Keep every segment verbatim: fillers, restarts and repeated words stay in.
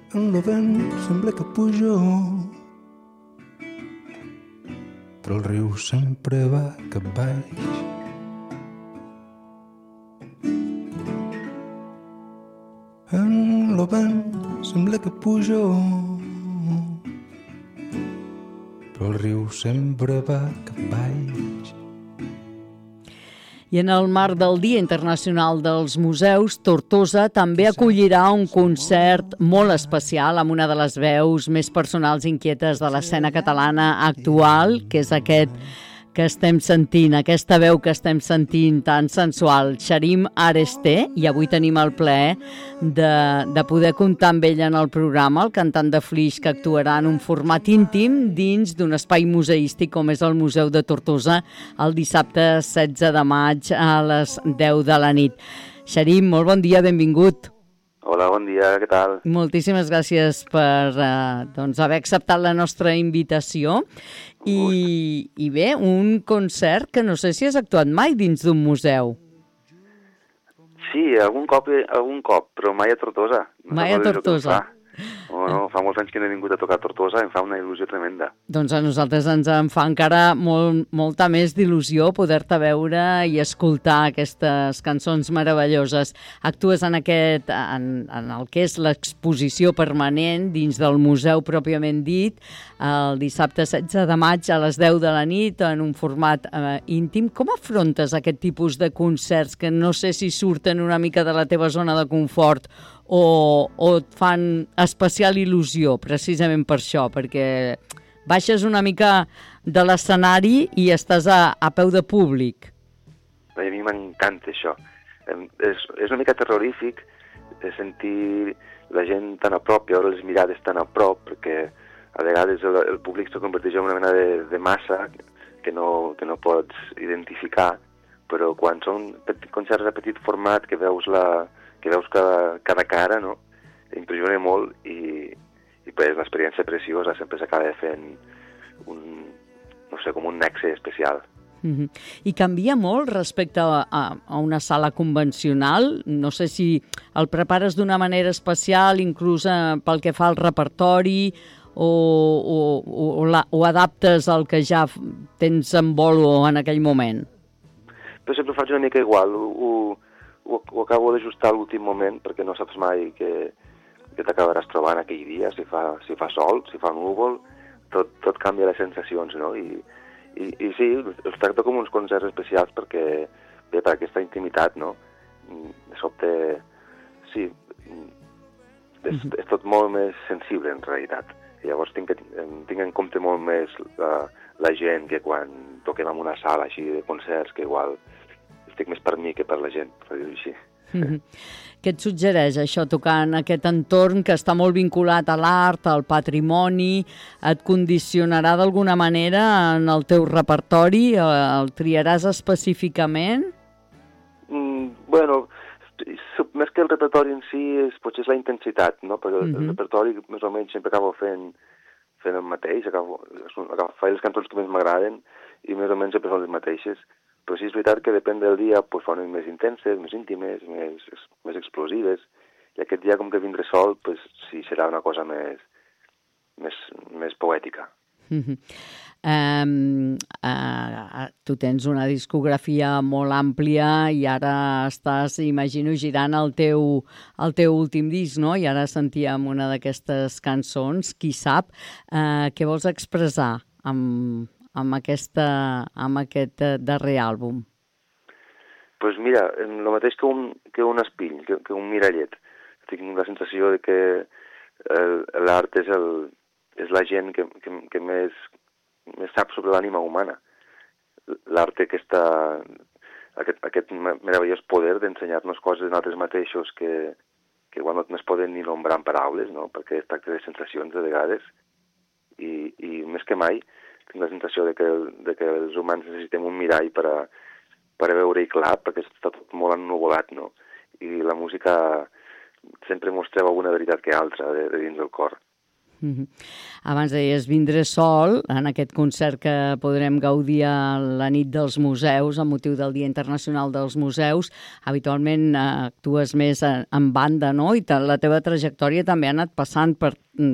En el vent sembla que pujo, però el riu sempre va cap baix. En el vent sembla que pujo, però el riu sempre va cap baix. I en el marc del Dia Internacional dels Museus, Tortosa també acollirà un concert molt especial amb una de les veus més personals i inquietes de l'escena catalana actual, que és aquest que estem sentint, aquesta veu que estem sentint tan sensual, Xarim Aresté, i avui tenim el plaer de, de poder comptar amb ell en el programa, el cantant de Flix, que actuarà en un format íntim dins d'un espai museístic com és el Museu de Tortosa el dissabte setze de maig a les deu de la nit. Xarim, molt bon dia, benvingut. Hola, bon dia, què tal? Moltíssimes gràcies per eh, doncs, haver acceptat la nostra invitació. I, I bé, un concert que no sé si has actuat mai dins d'un museu. Sí, algun cop, algun cop, però mai a Tortosa. No mai a Tortosa. No, no, fa molts anys que no he vingut a tocar a Tortosa, em fa una il·lusió tremenda. Doncs a nosaltres ens en fa encara molt, molta més d'il·lusió poder-te veure i escoltar aquestes cançons meravelloses. Actues en, aquest, en, en el que és l'exposició permanent dins del museu pròpiament dit, el dissabte setze de maig a les deu de la nit en un format eh, íntim. Com afrontes aquest tipus de concerts que no sé si surten una mica de la teva zona de confort o, o et fan especial il·lusió, precisament per això, perquè baixes una mica de l'escenari i estàs a, a peu de públic? A mi m'encanta això. És, és una mica terrorífic sentir la gent tan a prop i veure les mirades tan a prop, perquè a vegades el, el públic se converteix en una mena de, de massa que no, que no pots identificar, però quan són concerts de petit format que veus la que veus cada, cada cara, no? Impressiona molt i, i pues, l'experiència preciosa sempre s'acaba fent un, no sé, com un nexe especial. Mm-hmm. I canvia molt respecte a, a, a una sala convencional? No sé si el prepares d'una manera especial, inclús eh, pel que fa al repertori, o, o, o, la, o adaptes el que ja tens en bolo en aquell moment? Però sempre faig una mica igual, ho, ho Ho, ho acabo d'ajustar a l'últim moment perquè no saps mai que, que t'acabaràs trobant aquell dia, si fa, si fa sol, si fa núvol, tot, tot canvia les sensacions, no? I, i, i sí, els tracto com uns concerts especials perquè, bé, per aquesta intimitat, no? De sobte, sí, és, és tot molt més sensible en realitat. I llavors tinc, tinc en compte molt més la, la gent que quan toquem en una sala així de concerts, que igual estic més per mi que per la gent, per dir-ho així. Mm-hmm. Què et suggereix això, tocar en aquest entorn que està molt vinculat a l'art, al patrimoni? Et condicionarà d'alguna manera en el teu repertori? El triaràs específicament? Mm, bueno, més que el repertori en si, és, potser és la intensitat, no? Perquè mm-hmm. el repertori més o menys sempre acabo fent, fent el mateix, acabo, acabo fent les cançons que més m'agraden i més o menys sempre són les mateixes. Però sí és veritat que depèn del dia, pues, fonen més intenses, més íntimes, més, més explosives, i aquest dia, com que vindré sol, pues, sí, serà una cosa més, més, més poètica. Mm-hmm. um, uh, tu tens una discografia molt àmplia i ara estàs, imagino, girant el teu, el teu últim disc, no? I ara sentíem una d'aquestes cançons, qui sap, uh, què vols expressar amb... amb, aquesta, amb aquest darrer àlbum? Doncs pues mira, el mateix que un, que un espill, que, que un mirallet. Tinc la sensació de que l'art és, el, és la gent que, que, que més, més sap sobre l'ànima humana. L'art té aquesta, aquest, aquest meravellós poder d'ensenyar-nos coses en altres mateixos que, que igual no es poden ni nombrar en paraules, no? Perquè es tracta de sensacions de vegades. I, i més que mai tinc la sensació de que, de que els humans necessitem un mirall per a, per a veure-hi clar, perquè està tot molt ennuvolat, no? I la música sempre mostreu alguna veritat que altra de, de dins del cor. Mm-hmm. Abans deies vindré sol en aquest concert que podrem gaudir a la nit dels museus amb motiu del Dia Internacional dels Museus. Habitualment eh, actues més en, en banda, no? I ta, la teva trajectòria també ha anat passant per,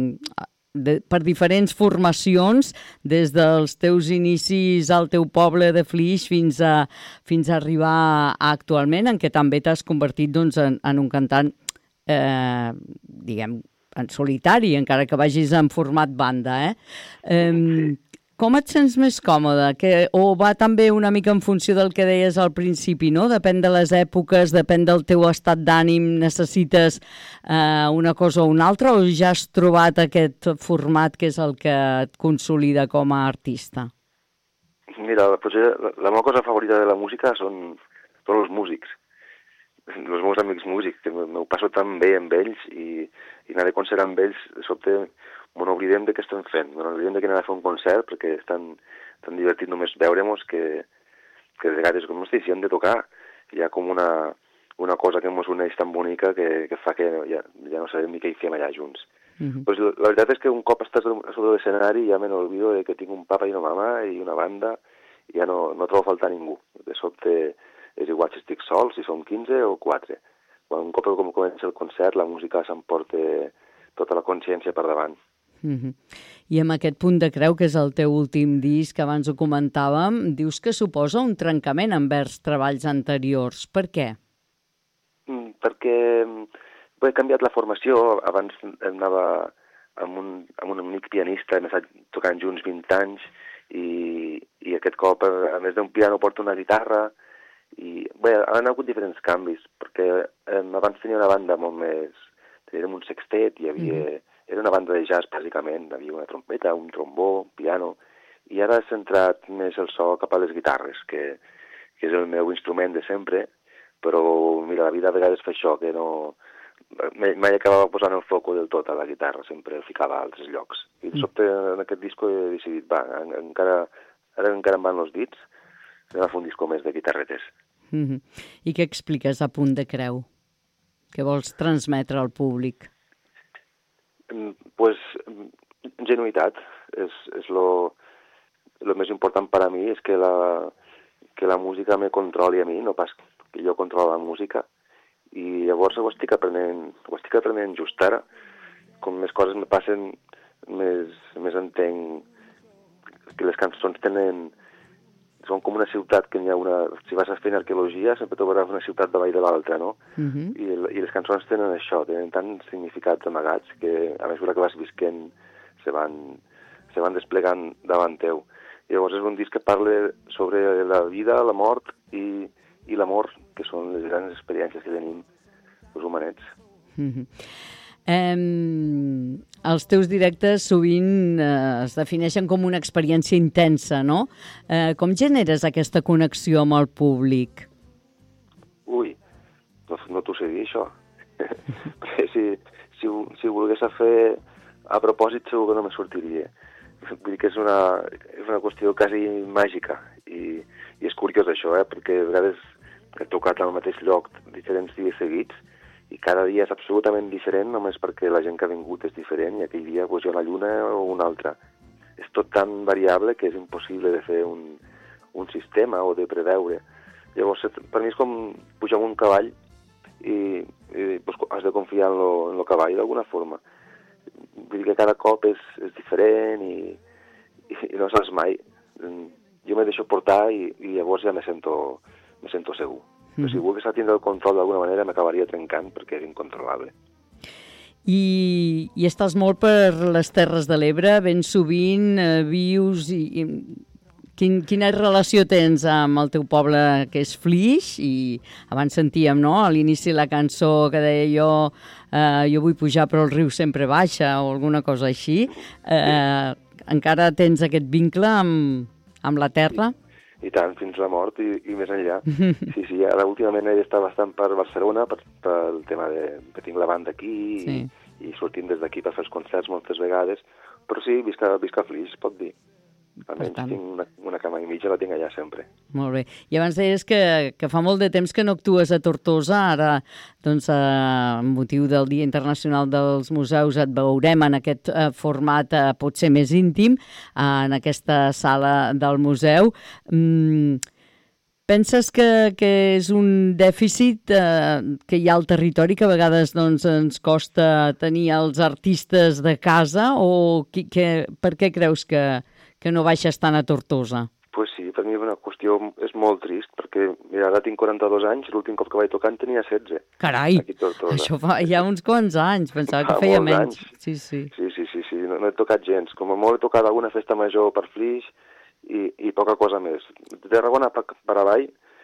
de, per diferents formacions, des dels teus inicis al teu poble de Flix fins a, fins a arribar a actualment, en què també t'has convertit doncs, en, en un cantant eh, diguem en solitari, encara que vagis en format banda, eh? eh com et sents més còmode? Que, o va també una mica en funció del que deies al principi, no? Depèn de les èpoques, depèn del teu estat d'ànim, necessites eh, una cosa o una altra, o ja has trobat aquest format que és el que et consolida com a artista? Mira, potser la, la meva cosa favorita de la música són, són els músics. Els meus amics músics, que m'ho passo tan bé amb ells i, i anar de concert amb ells, de sobte me n'oblidem de què estem fent, me n'oblidem de que anem a fer un concert perquè és tan, tan divertit només veure-mos que, que de vegades, com si hem de tocar, hi ha com una, una cosa que ens uneix tan bonica que, que fa que ja, ja no sabem ni què hi fem allà junts. Mm-hmm. Pues la veritat és que un cop estàs a sobre l'escenari ja me n'olvido de que tinc un papa i una mama i una banda i ja no, no trobo a faltar ningú. De sobte és igual si estic sol, si som quinze o quatre. Quan un cop com comença el concert, la música s'emporta tota la consciència per davant. Mm-hmm. I amb aquest Punt de Creu, que és el teu últim disc, que abans ho comentàvem, dius que suposa un trencament envers treballs anteriors. Per què? Mm, perquè he canviat la formació. Abans anava amb un, amb un amic pianista, hem estat tocant junts vint anys, i, i aquest cop, a més d'un piano, porto una guitarra, i bé, han hagut diferents canvis, perquè eh, abans tenia una banda molt més... Teníem un sextet, hi havia... Mm-hmm. Era una banda de jazz, bàsicament, hi havia una trompeta, un trombó, un piano, i ara he centrat més el so cap a les guitarres, que, que és el meu instrument de sempre, però, mira, la vida a vegades fa això, que no... Mai acabava posant el foco del tot a la guitarra, sempre el ficava a altres llocs. I de sobte, en aquest disco he decidit, va, encara, ara encara em van els dits, anem a fer un disco més de guitarretes. Mm-hmm. I què expliques a Punt de Creu? Què vols transmetre al públic? Pues, genuïtat. És, és lo, lo més important per a mi, és que la, que la música me controli a mi, no pas que jo controlo la música. I llavors ho estic aprenent, ho estic aprenent just ara. Com més coses me passen, més, més entenc que les cançons tenen... Són com una ciutat que hi ha una... Si vas a fer arqueologia, sempre trobaràs una ciutat davall de l'altra, no? Uh-huh. I, I les cançons tenen això, tenen tants significats amagats que a mesura que vas visquent se van, se van desplegant davant teu. I llavors és un disc que parla sobre la vida, la mort i, i l'amor, que són les grans experiències que tenim els humanets. Uh-huh. Um, els teus directes sovint uh, es defineixen com una experiència intensa, no? Uh, com generes aquesta connexió amb el públic? Ui, no, no t'ho sé dir, això. si, si, si ho volgués a fer a propòsit, segur que no me sortiria. Vull dir que és una, és una qüestió quasi màgica i, i és curiós això, eh? Perquè a vegades he tocat al mateix lloc diferents dies seguits i cada dia és absolutament diferent només perquè la gent que ha vingut és diferent i aquell dia pues, hi ha una lluna o una altra. És tot tan variable que és impossible de fer un, un sistema o de preveure. Llavors, per mi és com pujar amb un cavall i, i pues, has de confiar en lo, en lo cavall d'alguna forma. Vull dir que cada cop és, és diferent i, i, i no saps mai. Jo me deixo portar i, i llavors ja me sento, me sento segur. Però si volgués tindre el control d'alguna manera m'acabaria trencant perquè és incontrolable. I, i estàs molt per les Terres de l'Ebre, ben sovint eh, vius i, i quin, quina relació tens amb el teu poble que és Flix? I abans sentíem, no?, a l'inici la cançó que deia jo eh, jo vull pujar però el riu sempre baixa o alguna cosa així. Eh, encara tens aquest vincle amb, amb la terra? Sí. I tant, fins la mort i, i més enllà. Sí, sí, ara últimament he estat bastant per Barcelona per, pel tema de que tinc la banda aquí sí. i, i sortim des d'aquí per fer els concerts moltes vegades, però sí, visc a, visc a Flix, pot dir. Almenys tant... tinc una, una cama i mitja, la tinc allà sempre. Molt bé. I abans deies que, que fa molt de temps que no actues a Tortosa, ara, doncs, amb motiu del Dia Internacional dels Museus, et veurem en aquest eh, format eh, potser més íntim, eh, en aquesta sala del museu. Mm, penses que, que és un dèficit eh, que hi ha al territori, que a vegades doncs, ens costa tenir els artistes de casa, o qui, que, per què creus que, que no baixes tant a Tortosa? Pues sí, per mi una qüestió és molt trist, perquè mira, ara tinc quaranta-dos anys, l'últim cop que vaig tocar en tenia setze. Carai, això fa ja uns quants anys, pensava que feia menys. Sí, sí. Sí, sí, sí, sí. No, no he tocat gens. Com a molt he tocat alguna festa major per Flix i, i poca cosa més. De Tarragona per, per avall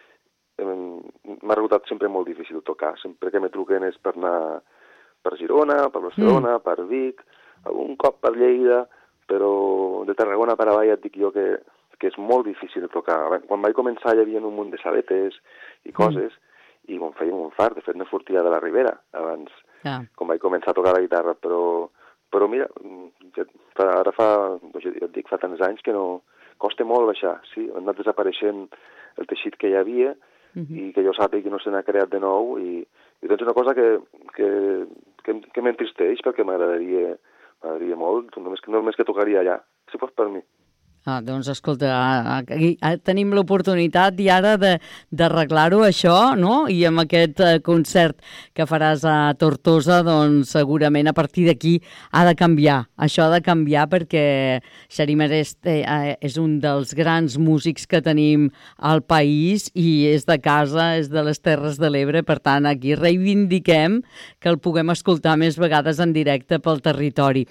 eh, m'ha resultat sempre molt difícil tocar. Sempre que me truquen és per anar per Girona, per Barcelona, mm. per Vic, algun cop per Lleida, però de Tarragona per avall et dic jo que, que és molt difícil de tocar. Quan vaig començar hi havia un munt de saletes i coses, mm. i em feia un fart. De fet, no sortia de la Ribera abans, ah. quan vaig començar a tocar la guitarra, però, però mira, ja, ara fa, ja et dic, fa tants anys que no costa molt baixar, sí, ha anat desapareixent el teixit que hi havia, mm-hmm. i que jo sàpiga que no se n'ha creat de nou, i, i doncs una cosa que, que, que, que m'entristeix, perquè m'agradaria M'agradaria molt, només que, només que tocaria allà, si fos per mi. Ah, doncs, escolta, aquí tenim l'oportunitat i ara d'arreglar-ho, això, no? I amb aquest concert que faràs a Tortosa, doncs, segurament a partir d'aquí ha de canviar. Això ha de canviar perquè Xarim Areste és un dels grans músics que tenim al país i és de casa, és de les Terres de l'Ebre, per tant, aquí reivindiquem que el puguem escoltar més vegades en directe pel territori.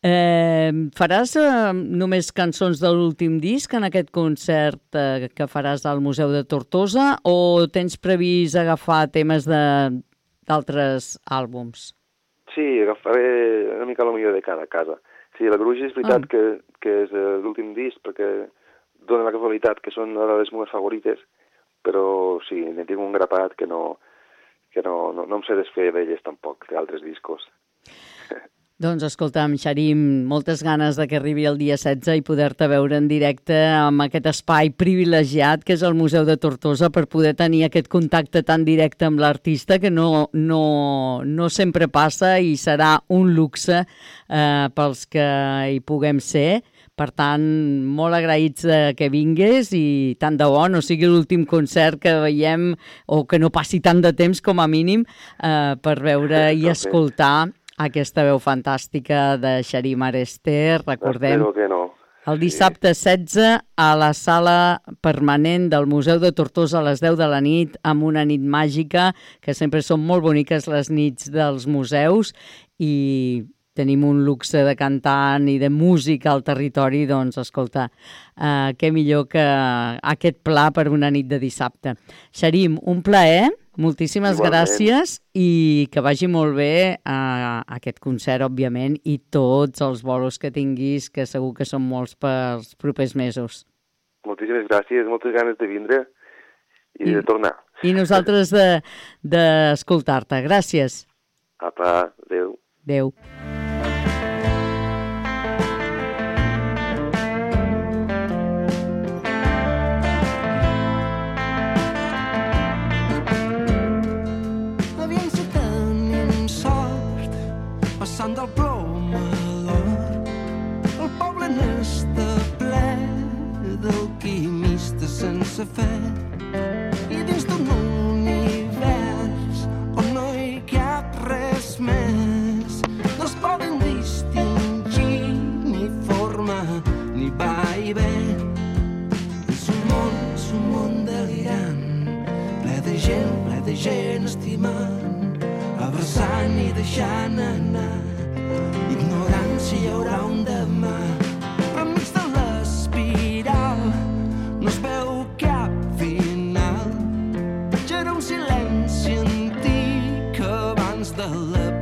Eh, faràs eh, només cançons de l'últim disc en aquest concert eh, que faràs al Museu de Tortosa, o tens previst agafar temes d'altres àlbums? Sí, agafaré una mica el millor de cada casa. Sí, la Gruix és veritat ah. que, que és l'últim disc, perquè dona la casualitat que són una de les meves favorites, però sí, ne tinc un grapat que no, que no, no, no em sé desfer d'elles tampoc, d'altres discos. Doncs escolta'm, Xarim, moltes ganes de que arribi el dia setze i poder-te veure en directe amb aquest espai privilegiat que és el Museu de Tortosa, per poder tenir aquest contacte tan directe amb l'artista, que no, no, no sempre passa, i serà un luxe eh, pels que hi puguem ser. Per tant, molt agraïts que vingués, i tant de bo no sigui l'últim concert que veiem, o que no passi tant de temps com a mínim, eh, per veure i escoltar aquesta veu fantàstica de Xarim Areste. Recordem, que no. El dissabte setze a la sala permanent del Museu de Tortosa a les deu de la nit, amb una nit màgica, que sempre són molt boniques les nits dels museus, i tenim un luxe de cantant i de música al territori. Doncs, escolta, eh, què millor que aquest pla per una nit de dissabte. Xarim, un plaer. Moltíssimes Igualment. gràcies, i que vagi molt bé a aquest concert, òbviament, i tots els bolos que tinguis, que segur que són molts pels propers mesos. Moltíssimes gràcies, moltes ganes de vindre i, I de tornar. I nosaltres d'escoltar-te. De, gràcies. Apa, adéu. Adéu. Passant del plom a l'or, el poble n'està ple d'alquimistes sense fe, i dins d'un univers on no hi cap res més, no es poden distingir ni forma ni va i ve. És un món, és un món delirant, ple de gent, ple de gent estimant, abraçant i deixant anar, ignorant si hi haurà un demà. Però enmig de l'espiral no es veu cap final. Ja era un silenci antic abans de la